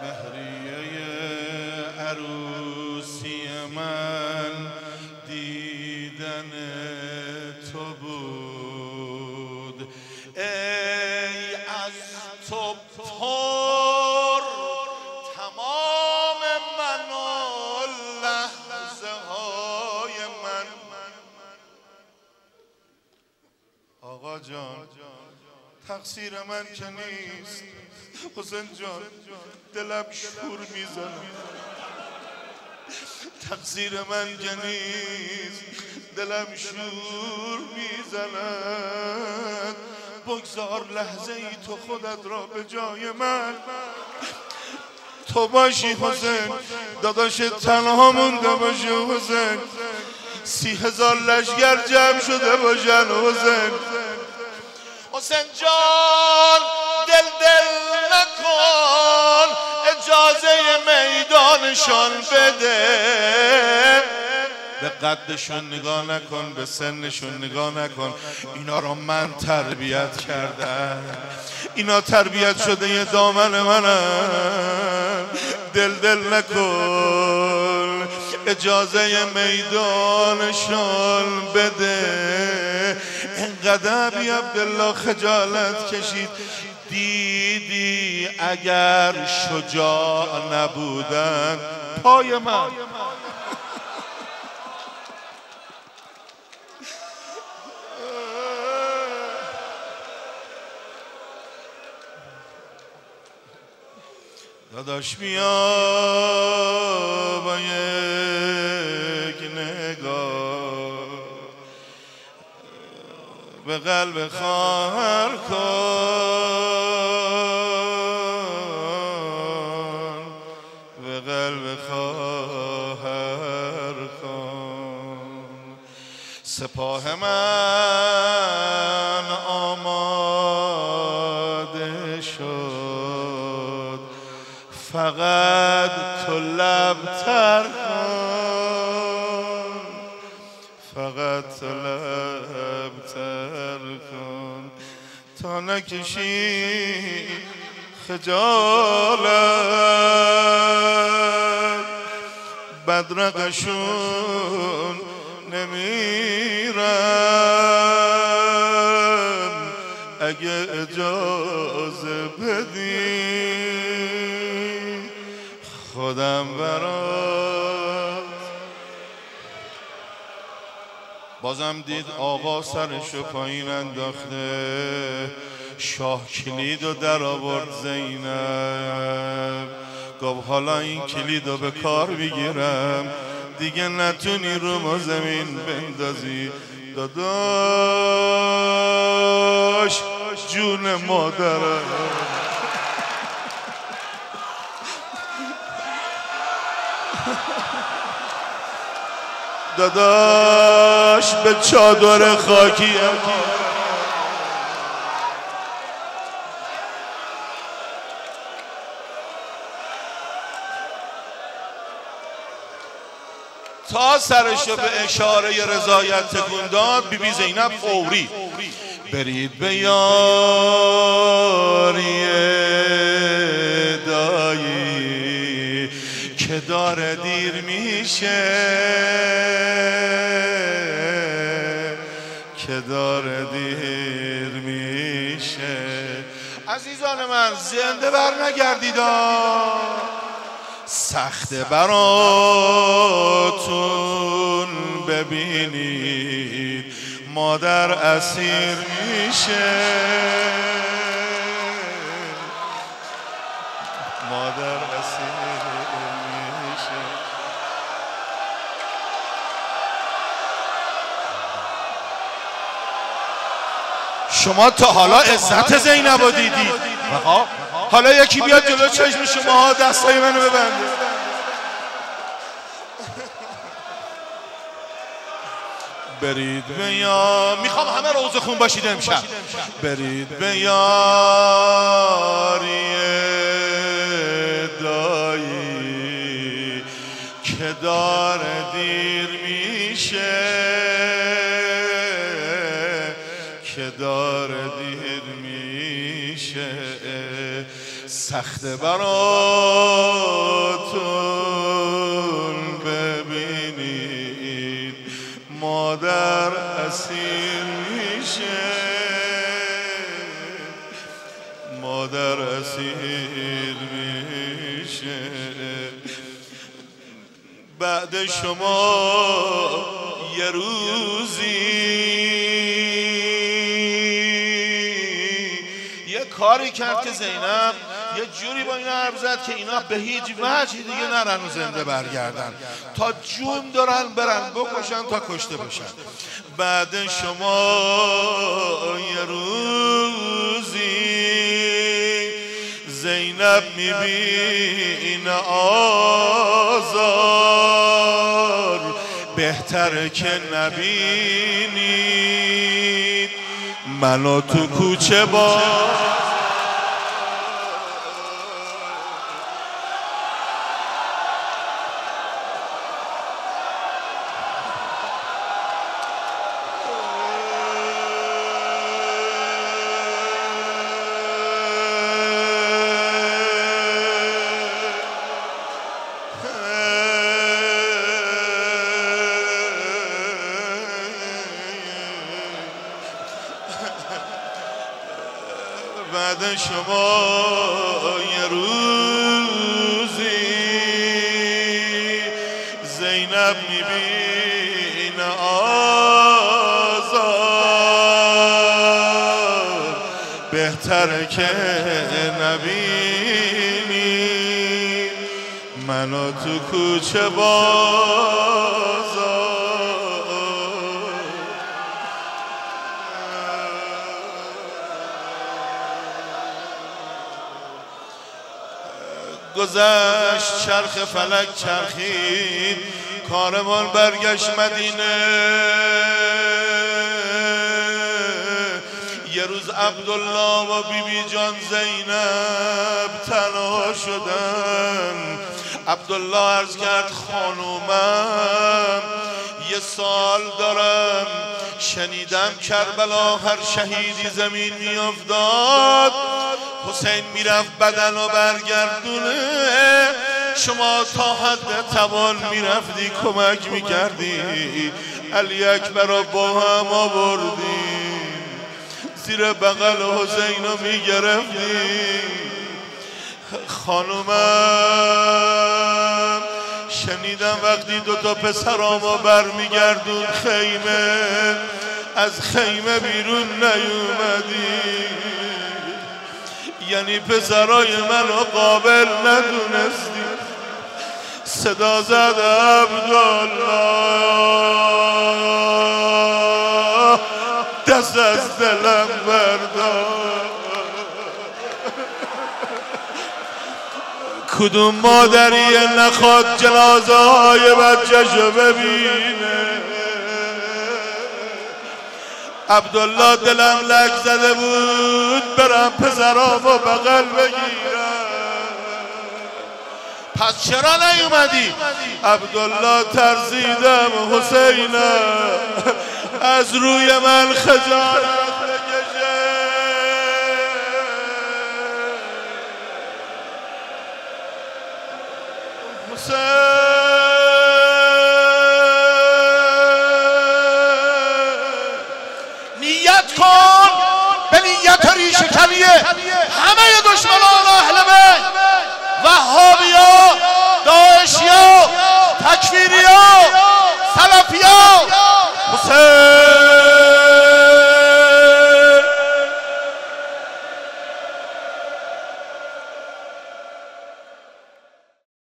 مهریه عروسی من دیدن تو بود، ای از تو پر تمام من و لحظه های من. آقا جان تقصیر من که نیست، حسین جان دلم شور میزنه. تقصیر من که نیست، دلم شور میزند. بگذار لحظه ای تو خودت را به جای من. تو باشی حسین، داداش تنها مونده باشه حسین، 30,000 لشگر جمع شده باشن حسین. حسین جان دل نکن، اجازه میدانشان بده. به قدشون نگاه نکن، به سنشون نگاه نکن. اینا رو من تربیت کردم، اینا تربیت شده یه دامن منم. دل نکن، اجازه میدانشان بده. اینقدر بی عبدالله خجالت کشید. دیدی اگر شجاع نبودن پای من. داداش بیا با یک نگاه به قلب خواهر کن، به قلب خواهر کن. سپاه من آماده شد، فقط تو لب تر کن، فقط تو لب تر کن تا نکشی خجالت. بدرقشون نمیرن، اگه اجازه بدی خودم برات. بازم دید آقا سرشو پایین انداخته، شاه کلیدو در آورد زینب. گفت حالا این کلیدو به کار بگیرم، دیگه نتونی رو ما زمین بندازی. داداش جون مادرم، داداش به چادر خاکی تا سرشو به اشاره رضایت تکون داد. بیبی زینب فوری برید به یاری دایی که داره دیر میشه، که داره دیر میشه. عزیزان من زنده بر نگردیدا، سخته براتون ببینید مادر اسیر میشه، مادر اسیر میشه. شما تا حالا عزت زینب رو دیدید؟ حالا یکی بیاد جلو چشم شما دستای منو ببنده. برید به یاری، میخوام همه روزه خون باشید امشب. برید به یاری دایی که داره دیر میشه، که داره دیر میشه. سخت براتون ببینید مادر اسیر میشه، مادر اسیر میشه. بعد شما یه روزی یه کاری کرد که زینب یه جوری با اینا حرف زد که اینا به هیچ وجهی دیگه نرن و زنده برگردن، تا جون دارن برن بکشن تا کشته بشن. بعد شما یه روزی زینب میبینه آزار، بهتره که نبینید منو تو کوچه با بعد شما یه روزی زینب میبینه آزار، بهتره که نبینی منو تو کوچه بازار. گذشت چرخ فلک چرخید، کاروان برگشت مدینه. یه روز عبدالله و بیبی جان زینب تنها شدن. عبدالله عرض کرد خانومم یه سال دارم، شنیدم کربلا هر شهیدی زمین میافتاد، حسین میرفت بدن و برگردونه، شما تا حد توان میرفتی کمک میکردی، علی اکبر رو با هم آوردی زیر بغل حسین رو میگرفتی. خانومم شنیدم وقتی دوتا پسرامو برمیگردون خیمه، از خیمه بیرون نیومدی، یعنی پسرای منو قابل ندونستی. صدا زد عبدالله دست از دلم بردار. کدوم مادری نخواد جنازه های بچه‌شو ببینه؟ عبدالله دلم لک زده بود برم پسرامو بغل بگیرم، پس چرا نیومدی؟ عبدالله ترسیدم حسینم از روی من خجالت بکشه. حسین